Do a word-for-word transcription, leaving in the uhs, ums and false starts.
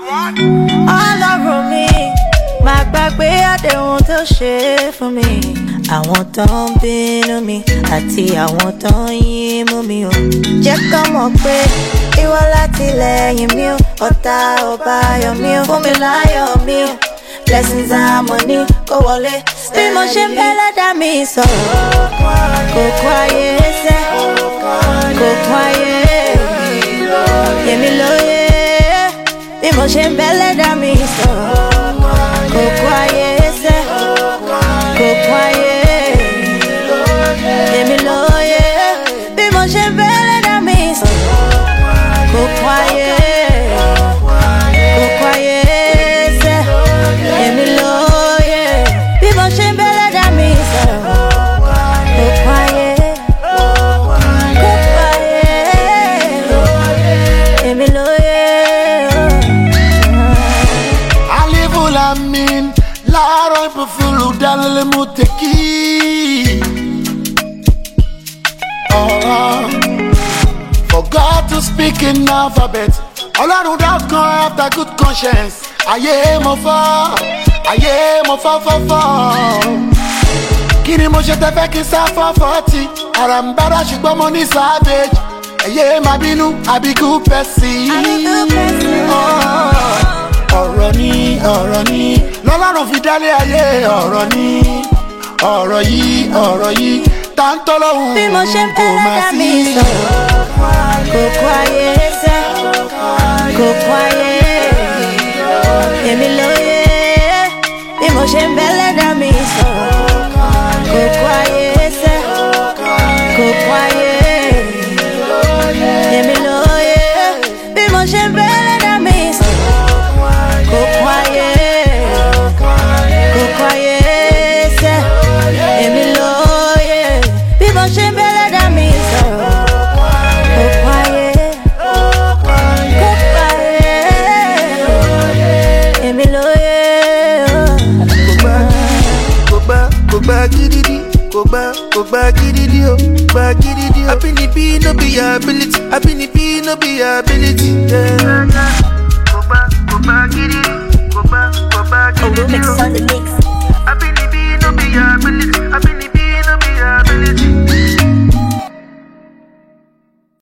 Ọlọ́run mi, má gbàgbé àdéhùn tó ṣe fún mi. Àwọn tó ń bínú mi àti àwọn tó ń yín mú mi o. Jẹ́ kó mọ̀ pé ìwọ látìlẹ́yìn mi o. Ọ̀tá ò bá yọ̀ mí o. Fún mi láyọ̀ mi o. Blessings and money kó wọlé. Bí mo ṣe ń bẹ́ lẹ́dàá mi sọ̀rọ̀. Kò kú ayé sẹ́, kò kú ayé. Yẹmi lóye. Bí mo ṣe ń bẹ́ lẹ́dàá mi sọ̀rọ̀. Kò kú ayé sẹ́, kò kú ayé. Yẹmi lóye. Bí mo ṣe ń bẹ́ lẹ́dàá mi sọ̀rọ̀. Kò kú ayé, kò kú ayé sẹ́. Yẹmi lóye. Bí mo ṣe ń bẹ́ lẹ́dàá mi sọ̀rọ̀. Kò kú ayé, kò kú ayé. Yẹmi lóye. Amin, laro impufulu dalele muteki. Oh, for God to speak in alphabet. Ọlọ́run dákun after good conscience. Ayé mo fọ́, ayé mo fọ́ fọ́ fọ́. Kí ni mo ṣe tẹ́ fẹ́ kí n sá fọ́ fọ́tì? Àràǹbára ṣùgbọ́n mo ní savage. Ẹyẹ máa bínú, àbíkú pẹ̀sì. Ọ̀rọ̀ ni, ọ̀rọ̀ ni, lọ́lọ́run fi dálé ayé. Ọ̀rọ̀ ni, ọ̀rọ̀ yìí, ọ̀rọ̀ yìí, tá ń tọ́lọ́hún bí mo ṣe ń kò bẹ́ má lẹ́dàá sí. mi sọ̀rọ̀. Kò kú ayé sẹ́, kò kú ayé. Yẹmi lóye. Bí mo ṣe ń bẹ́ lẹ́dàá mi sọ̀rọ̀. Kò kú ayé sẹ́, kò kú ayé. Yẹmi lóye. Bí mo ṣe ń bẹ́ lẹ́dàá mi sọ̀rọ̀. Kò kú ayé, kò kú ayé sẹ́. Yẹmi lóye. Bí mo ṣe ń bẹ́ lẹ́dàá mi sọ̀rọ̀. Kò kú ayé, kò kú ayé. Yẹmi lóye. Kò gbá, kò gbá gididi, kò gbá, kò gbá gididi o, gbá gididi o. Abínibí no be your ability, abínibí no be your ability. Yeah.